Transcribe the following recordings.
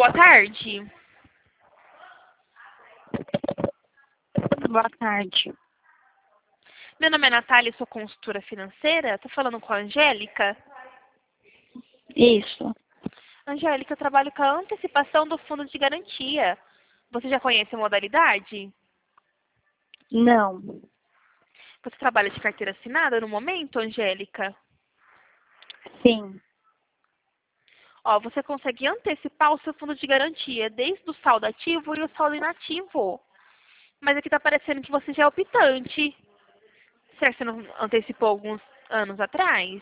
Boa tarde. Boa tarde. Meu nome é Natália, sou consultora financeira. Tô falando com a Angélica. Isso. Angélica, eu trabalho com a antecipação do fundo de garantia. Você já conhece a modalidade? Não. Você trabalha de carteira assinada no momento, Angélica? Sim. Ó, você consegue antecipar o seu fundo de garantia, desde o saldo ativo e o saldo inativo. Mas aqui tá parecendo que você já é optante. Será que você não antecipou alguns anos atrás?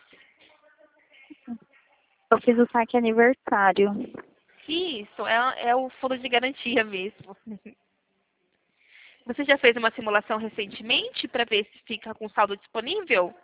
Eu fiz o saque aniversário. Isso, é o fundo de garantia mesmo. Você já fez uma simulação recentemente para ver se fica com saldo disponível?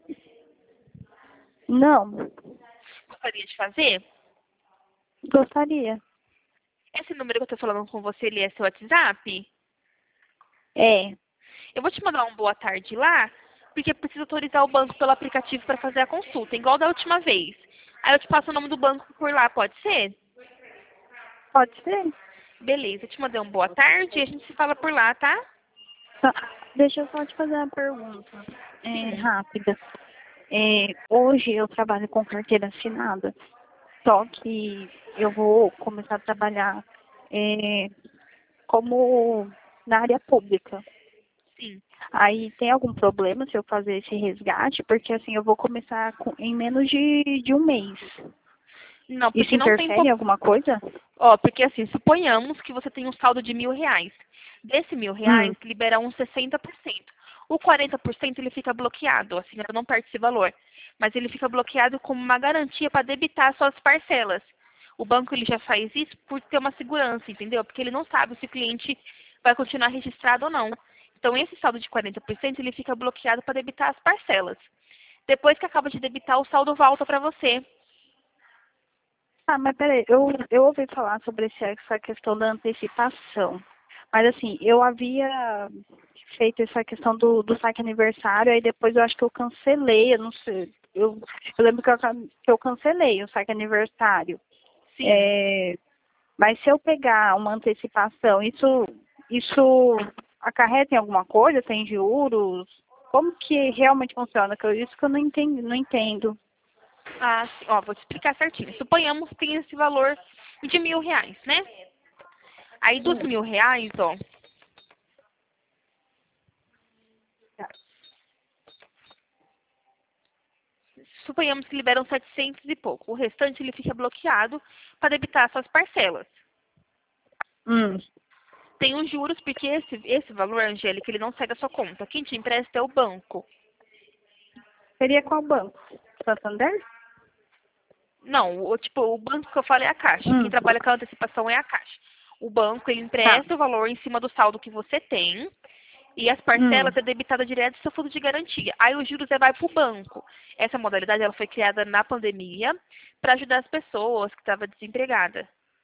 Não. Gostaria de fazer? Gostaria. Esse número que eu estou falando com você, ele é seu WhatsApp? É. Eu vou te mandar um boa tarde lá, porque eu preciso autorizar o banco pelo aplicativo para fazer a consulta, igual da última vez. Aí eu te passo o nome do banco por lá, pode ser? Pode ser? Beleza, eu te mandei um boa tarde e a gente se fala por lá, tá? Só- Deixa eu só te fazer uma pergunta. Sim. Rápida. Hoje eu trabalho com carteira assinada. Só que eu vou começar a trabalhar é, como na área pública. Sim. Aí tem algum problema se eu fazer esse resgate? Porque assim, eu vou começar em menos de um mês. Não, Isso porque não tem. interfere em alguma coisa? Ó, porque assim, suponhamos que você tem um saldo de R$ 1.000. Desse R$ 1.000, Hum, libera uns 60%. O 40% ele fica bloqueado, assim, eu não perde esse valor. Mas ele fica bloqueado como uma garantia para debitar suas parcelas. O banco ele já faz isso por ter uma segurança, entendeu? Porque ele não sabe se o cliente vai continuar registrado ou não. Então esse saldo de 40% ele fica bloqueado para debitar as parcelas. Depois que acaba de debitar, o saldo volta para você. mas peraí, eu ouvi falar sobre essa questão da antecipação. Mas assim, eu havia feito essa questão do saque aniversário, aí depois eu acho que eu cancelei, eu não sei. Eu lembro que eu cancelei o saque aniversário. Sim. É, mas se eu pegar uma antecipação, isso acarreta em alguma coisa? Tem juros? Como que realmente funciona? Isso que eu não entendo. Ah, sim. Ó, vou te explicar certinho. Suponhamos que tem esse valor de R$ 1.000, né? Aí dos R$ 1.000, ó, suponhamos que liberam 700 e pouco. O restante ele fica bloqueado para debitar suas parcelas. Hum. Tem os juros, porque esse valor, Angélica, ele não sai da sua conta. Quem te empresta é o banco. Seria qual banco? Santander? Não, o banco que eu falo é a Caixa. Quem Hum. trabalha com a antecipação é a Caixa. O banco, ele Tá. empresta o valor em cima do saldo que você tem. E as Hum. parcelas é debitada direto do seu fundo de garantia. Aí os juros vai para o banco. Essa modalidade ela foi criada na pandemia para ajudar as pessoas que estavam desempregadas.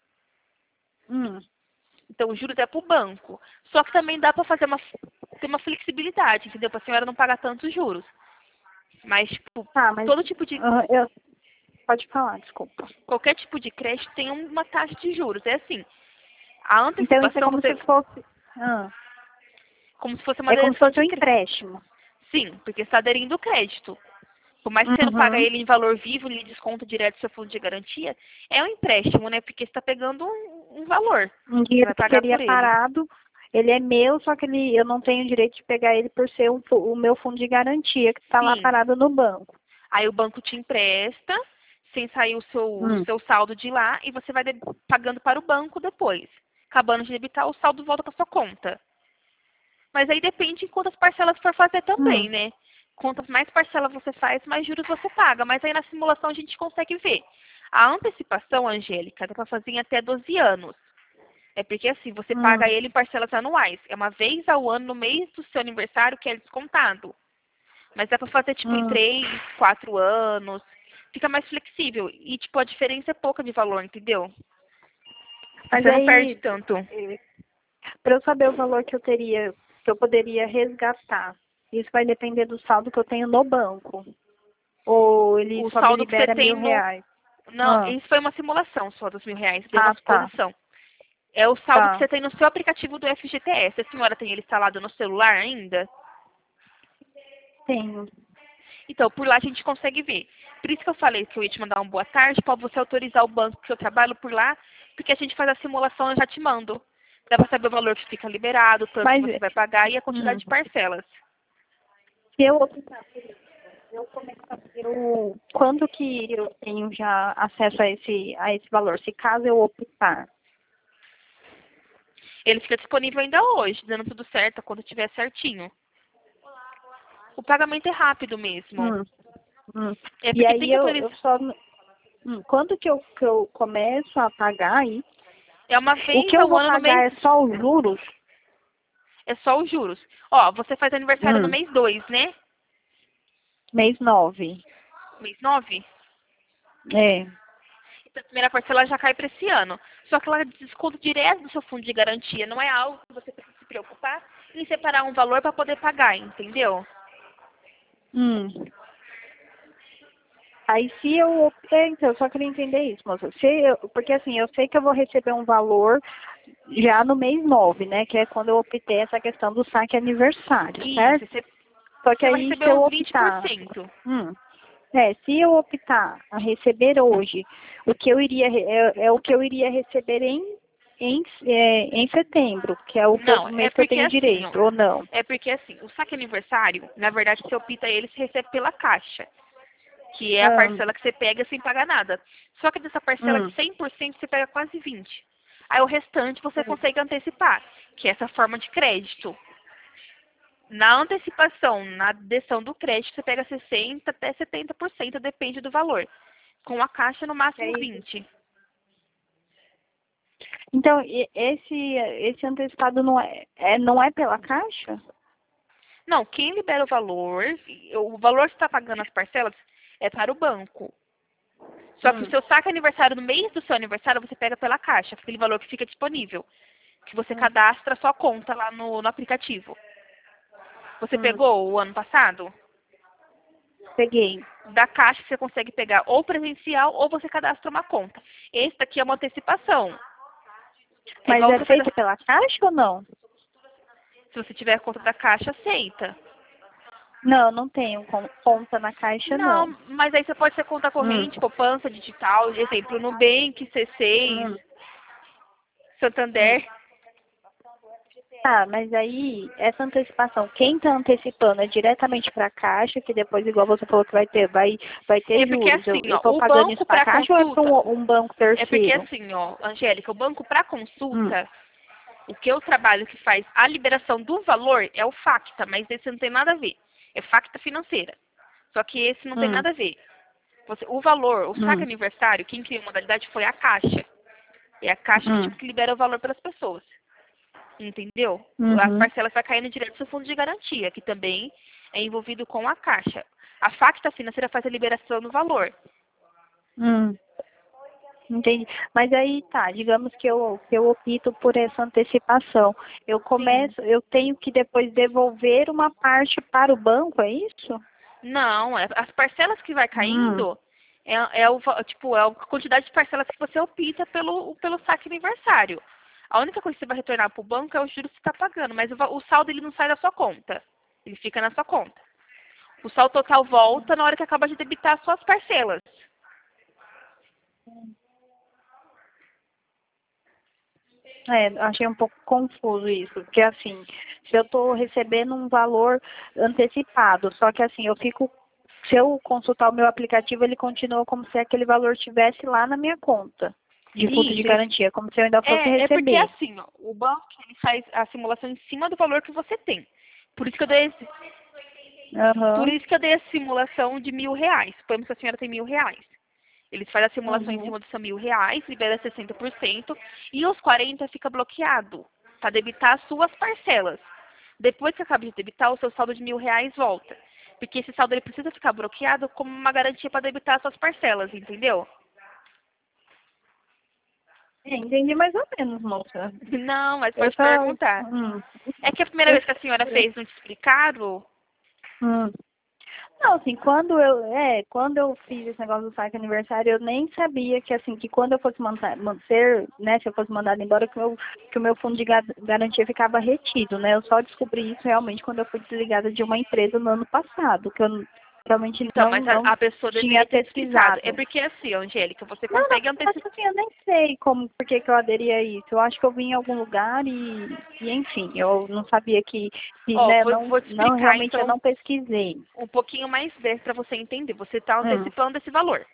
Hum. Então os juros é para o banco. Só que também dá para fazer ter uma flexibilidade, entendeu? Para a senhora não pagar tantos juros. Mas, tipo, Tá, mas todo tipo de. pode falar, desculpa. Qualquer tipo de crédito tem uma taxa de juros. É assim. A Então isso é antecipação como se você. fosse. Ah, Como se fosse uma é como se adesão fosse um de crédito. empréstimo. Sim, porque você está aderindo ao crédito. Por mais que você não paga Uhum. ele em valor vivo, ele desconta direto do seu fundo de garantia, é um empréstimo, né? Porque você está pegando um valor. Um Você vai dinheiro que pagar seria por ele. parado, ele é meu, só que eu não tenho direito de pegar ele por ser o meu fundo de garantia que está lá Sim. parado no banco. Aí o banco te empresta, sem sair o Hum. seu saldo de lá, e você vai pagando para o banco depois. Acabando de debitar, o saldo volta para sua conta. Mas aí depende de quantas parcelas for fazer também, Hum. né? Quantas mais parcelas você faz, mais juros você paga. Mas aí na simulação a gente consegue ver. A antecipação, Angélica, dá para fazer em até 12 anos. É porque assim, você paga Hum. ele em parcelas anuais. É uma vez ao ano, no mês do seu aniversário, que é descontado. Mas dá pra fazer, tipo, em Hum. 3, 4 anos. Fica mais flexível. E, tipo, a diferença é pouca de valor, entendeu? Mas Você não perde aí, tanto. para eu saber o valor que eu poderia resgatar, isso vai depender do saldo que eu tenho no banco. Ou ele O só me saldo que você libera tem no... R$ 1.000? Não, isso foi uma simulação só dos R$ 1.000, deu uma Tá. suposição. É o saldo que Tá. você tem no seu aplicativo do FGTS. A senhora tem ele instalado no celular ainda? Tenho. Então, por lá a gente consegue ver. Por isso que eu falei que eu ia te mandar uma boa tarde, para você autorizar o banco que eu trabalho por lá, porque a gente faz a simulação e eu já te mando. Dá para saber o valor que fica liberado, o tanto que Mas, você vai pagar e a quantidade de parcelas. se eu optar por isso, quando que eu tenho já acesso a esse valor? Se caso eu optar. Ele fica disponível ainda hoje, dando tudo certo, quando tiver certinho. O pagamento é rápido mesmo. Hum, hum. É E porque tem aí que eu autorizar. só. Quando que eu começo a pagar aí? É uma O vez que eu ao vou ano no mês. pagar é só os juros? É só os juros. Ó, você faz aniversário no Hum, mês 2, né? mês 9. Mês 9. É. Então, a primeira parcela já cai para esse ano. Só que ela desconta direto do seu fundo de garantia. Não é algo que você precisa se preocupar em separar um valor para poder pagar, entendeu? Hum. Aí se eu optar, então, eu só queria entender isso, moça. Porque assim, eu sei que eu vou receber um valor já no mês 9, né? Que é quando eu optei essa questão do saque aniversário, Isso, certo? Só que você vai aí receber se eu uns optar. 20%. Se eu optar a receber hoje, o que eu iria é o que eu iria receber em setembro, que é Não, o é mês que eu porque tenho assim, ó. direito, ou não? É porque assim, o saque aniversário, na verdade, você opta ele, você recebe pela caixa. Que é a Ah, parcela que você pega sem pagar nada. Só que dessa parcela de hum, 100% você pega quase 20%. Aí o restante você consegue antecipar, que é essa forma de crédito. Na antecipação, na adesão do crédito, você pega 60% até 70%, depende do valor. Com a caixa, no é máximo isso. 20%. Então, esse antecipado não é pela caixa? Não, quem libera o valor que você está pagando as parcelas é para o banco. Só que o Hum, seu saque aniversário, no mês do seu aniversário, você pega pela caixa, aquele valor que fica disponível. Que você hum, cadastra a sua conta lá no aplicativo. Você hum, pegou o ano passado? peguei. Da caixa você consegue pegar ou presencial ou você cadastra uma conta. Esse daqui é uma antecipação. É Mas igual é você feito cadastrar. pela caixa ou não? Se você tiver a conta da caixa, aceita. Não, não tenho conta na caixa, Não, não. mas aí você pode ser conta Hum, corrente, poupança digital, exemplo, Nubank, C6, hum, hum. Santander. Tá, mas aí, essa antecipação, quem está antecipando é diretamente para a Caixa, que depois, igual você falou que vai ter É porque juros. assim, Eu ó, estou o pagando isso banco para a para Caixa ou é para consulta, um banco é porque terceiro? assim, ó, Angélica, o banco para Hum, consulta, o que eu trabalho que faz a liberação do valor é o Facta, mas esse não tem nada a ver. É Facta financeira. Só que esse não tem hum, nada a ver. O valor, o saque hum, aniversário, quem criou a modalidade foi a Caixa. É a Caixa que, hum, tipo, que libera o valor para as pessoas. Entendeu? As uhum, parcelas vai caindo direto do seu fundo de garantia, que também é envolvido com a Caixa. A Facta financeira faz a liberação do valor. hum, entendi. Mas aí tá, digamos que eu opto por essa antecipação. Sim. Eu tenho que depois devolver uma parte para o banco, é isso? Não, as parcelas que vai Hum, caindo tipo, é a quantidade de parcelas que você opta pelo saque aniversário. A única coisa que você vai retornar para o banco é o juros que você está pagando, mas o saldo ele não sai da sua conta. Ele fica na sua conta. O saldo total volta na hora que acaba de debitar as suas parcelas. achei um pouco confuso isso, porque assim, se eu estou recebendo um valor antecipado, só que assim, se eu consultar o meu aplicativo, ele continua como se aquele valor estivesse lá na minha conta de fundo de Isso, garantia, como se eu ainda fosse é porque receber. assim, ó, o banco ele faz a simulação em cima do valor que você tem. Por isso que eu dei, por Aham, isso que eu dei a simulação de R$ 1.000. Suponhamos que a senhora tem R$ 1.000. Eles fazem a simulação em uhum, cima dos seus R$ 1.000, libera 60% e os 40 fica bloqueado para debitar as suas parcelas. Depois que acaba de debitar, o seu saldo de R$ 1.000 volta. Porque esse saldo ele precisa ficar bloqueado como uma garantia para debitar as suas parcelas, entendeu? entendi mais ou menos, moça. Não, mas Eu pode só, perguntar. hum, É que a primeira eu, vez que a senhora fez, não te explicaram? hum. Não, assim, quando eu fiz esse negócio do saque aniversário, eu nem sabia que, assim, que quando eu fosse manter, né, se eu fosse mandado embora, que o meu fundo de garantia ficava retido, né? Eu só descobri isso realmente quando eu fui desligada de uma empresa no ano passado, que eu realmente Então, mas não a pessoa tinha deveria ter te explicado. É pesquisado. porque assim, Angélica, você Não, na consegue verdade, antecipar. assim, eu nem sei por que que eu aderi a isso. Eu acho que eu vim em algum lugar enfim, eu não sabia que Ó, né, vou te explicar realmente eu então não pesquisei. um pouquinho mais breve para você entender. Você está Hum, antecipando esse valor.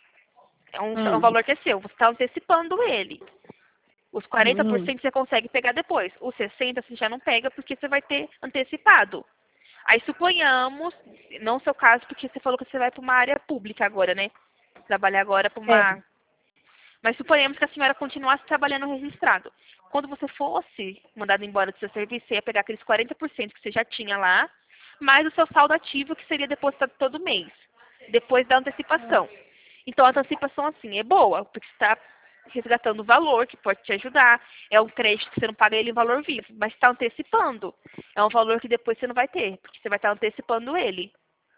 É um hum, valor que é seu. Você está antecipando ele. Os hum, 40% você consegue pegar depois. Os 60% você já não pega porque você vai ter antecipado. Aí suponhamos, não seu caso, porque você falou que você vai para uma área pública agora, né? Trabalhar agora para é, uma. Mas suponhamos que a senhora continuasse trabalhando registrado. Quando você fosse mandada embora do seu serviço, você ia pegar aqueles 40% que você já tinha lá, mais o seu saldo ativo que seria depositado todo mês, depois da antecipação. Então a antecipação assim é boa, porque você está resgatando o valor que pode te ajudar. É um crédito que você não paga ele em valor vivo, mas está antecipando. É um valor que depois você não vai ter, porque você vai estar antecipando ele.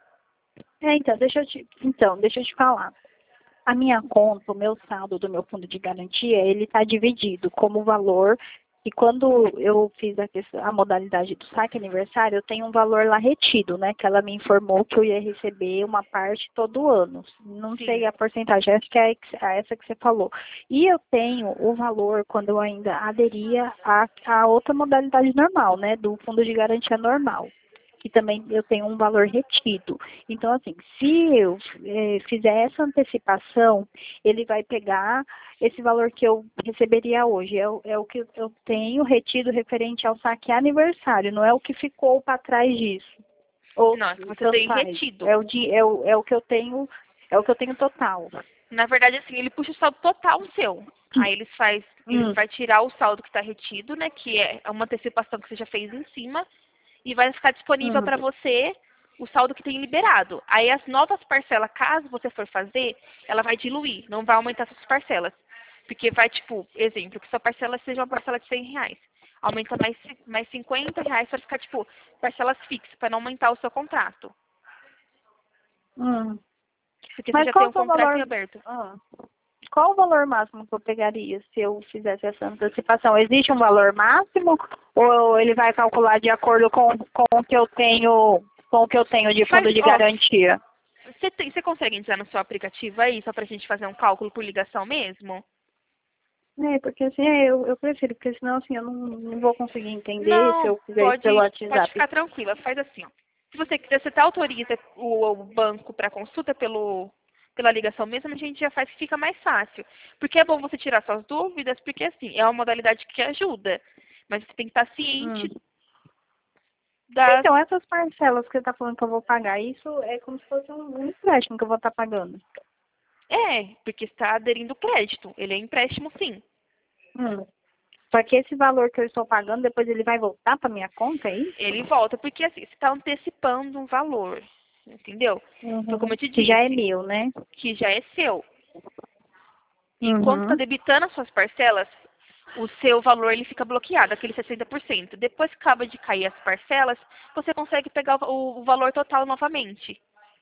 então, deixa eu te falar. A minha conta, o meu saldo do meu fundo de garantia, ele está dividido como valor. E quando eu fiz a modalidade do saque aniversário, eu tenho um valor lá retido, né? Que ela me informou que eu ia receber uma parte todo ano. Não sei Sim, a porcentagem, acho que é essa que você falou. E eu tenho o valor quando eu ainda aderia à outra modalidade normal, né? Do fundo de garantia normal, que também eu tenho um valor retido. Então, assim, se eu fizer essa antecipação, ele vai pegar esse valor que eu receberia hoje. É o que eu tenho retido referente ao saque aniversário, não é o que ficou para trás disso. Ou não, é que você tanto tem faz. retido. É o que eu tenho, é o que eu tenho total. Na verdade, assim, ele puxa o saldo total seu. Aí ele Hum, vai tirar o saldo que está retido, né? Que é uma antecipação que você já fez em cima, e vai ficar disponível hum, para você o saldo que tem liberado. Aí as novas parcelas, caso você for fazer, ela vai diluir, não vai aumentar suas parcelas. Porque vai, tipo, exemplo, que sua parcela seja uma parcela de R$ 100. Aumenta mais R$ 50 para ficar, tipo, parcelas fixas, para não aumentar o seu contrato. hum. Porque você Mas já tem qual um que é o contrato em valor? aberto. Ah. Qual o valor máximo que eu pegaria se eu fizesse essa antecipação? Existe um valor máximo ou ele vai calcular de acordo com o que eu tenho, com o que eu tenho de Mas, fundo de ó, garantia? você consegue entrar no seu aplicativo aí, só pra gente fazer um cálculo por ligação mesmo? É, porque assim, eu prefiro, porque senão assim, eu não vou conseguir entender se Não, eu fizer isso pelo pode WhatsApp. ficar tranquila. Faz assim, ó. Se você quiser, você até autoriza o banco para consulta pela ligação mesmo, a gente já faz que fica mais fácil. Porque é bom você tirar suas dúvidas, porque assim, é uma modalidade que ajuda. Mas você tem que estar ciente Hum. das. Então, essas parcelas que você está falando que eu vou pagar, isso é como se fosse um empréstimo que eu vou estar pagando. É, porque está aderindo crédito. Ele é empréstimo, sim. Hum. Só que esse valor que eu estou pagando, depois ele vai voltar para minha conta, é isso? Ele volta, porque assim, você está antecipando um valor. Entendeu? Foi como Uhum. eu te Que já é disse, meu, né? que já é seu. E quando está Uhum. debitando as suas parcelas, o seu valor ele fica bloqueado, aquele 60%. Depois que acaba de cair as parcelas, você consegue pegar o valor total novamente.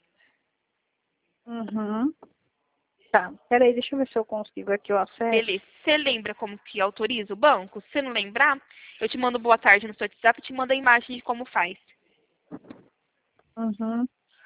Uhum. Tá. Peraí, deixa eu ver se eu consigo aqui o acesso. Beleza. Você lembra como que autoriza o banco? Se você não lembrar, eu te mando boa tarde no seu WhatsApp e te mando a imagem de como faz. Uhum.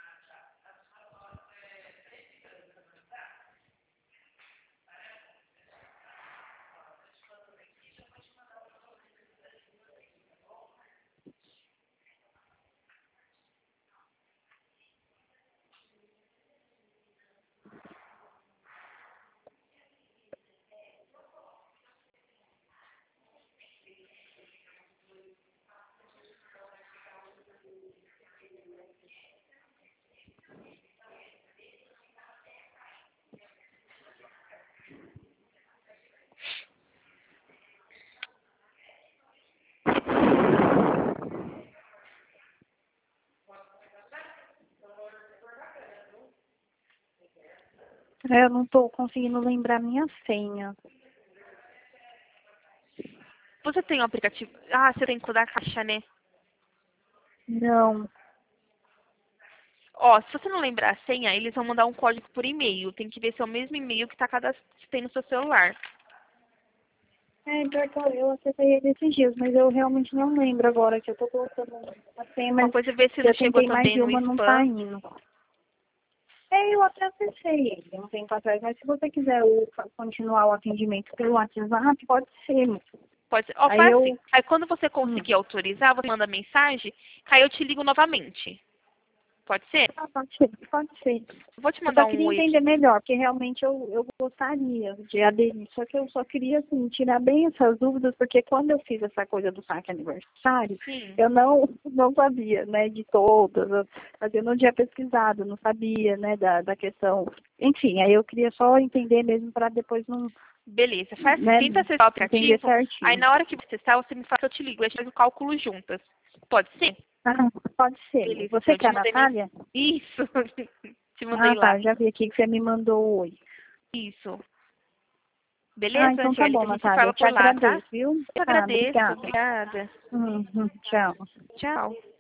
Eu não estou conseguindo lembrar minha senha. Você tem um aplicativo. Ah, você tem que da caixa, né? Não. Ó, se você não lembrar a senha, eles vão mandar um código por e-mail. Tem que ver se é o mesmo e-mail que tá que tem no seu celular. Pior que eu acessei ele esses dias, mas eu realmente não lembro agora que eu tô colocando a senha, Uma mas coisa é ver se não eu chegou tentei mais também de no uma, não tá spam. indo. Eu até acessei ele um tempo atrás, mas se você quiser continuar o atendimento pelo WhatsApp, pode ser. Pode ser. Ó, Aí faz assim. eu. Aí quando você Hum, conseguir autorizar, você manda mensagem, que aí eu te ligo novamente. Pode ser? pode ser, pode ser. Eu vou te Eu só mandar um queria oi entender aqui. melhor, porque realmente eu gostaria de aderir. Só que eu só queria, assim, tirar bem essas dúvidas, porque quando eu fiz essa coisa do saque aniversário, Sim. eu não sabia, né, de todas, mas eu não tinha pesquisado, não sabia, né, da questão. Enfim, aí eu queria só entender mesmo para depois não, Beleza. Faz assim, né, tenta acessar o entender aplicativo, aí certinho. na hora que você testar, você me fala que eu te ligo. A gente faz o cálculo juntas. Pode ser? Ah, pode ser. Beleza, então Você eu que é te a mandei Natália? Isso. Te mandei Ah, lá. tá, já vi aqui que você me mandou oi. Isso. Ah, Beleza, então tá bom, Angélica? A gente se Natália, fala eu te por lá, tá? agradeço, viu? Eu Tá, agradeço. obrigada. Obrigada. Tchau. Tchau.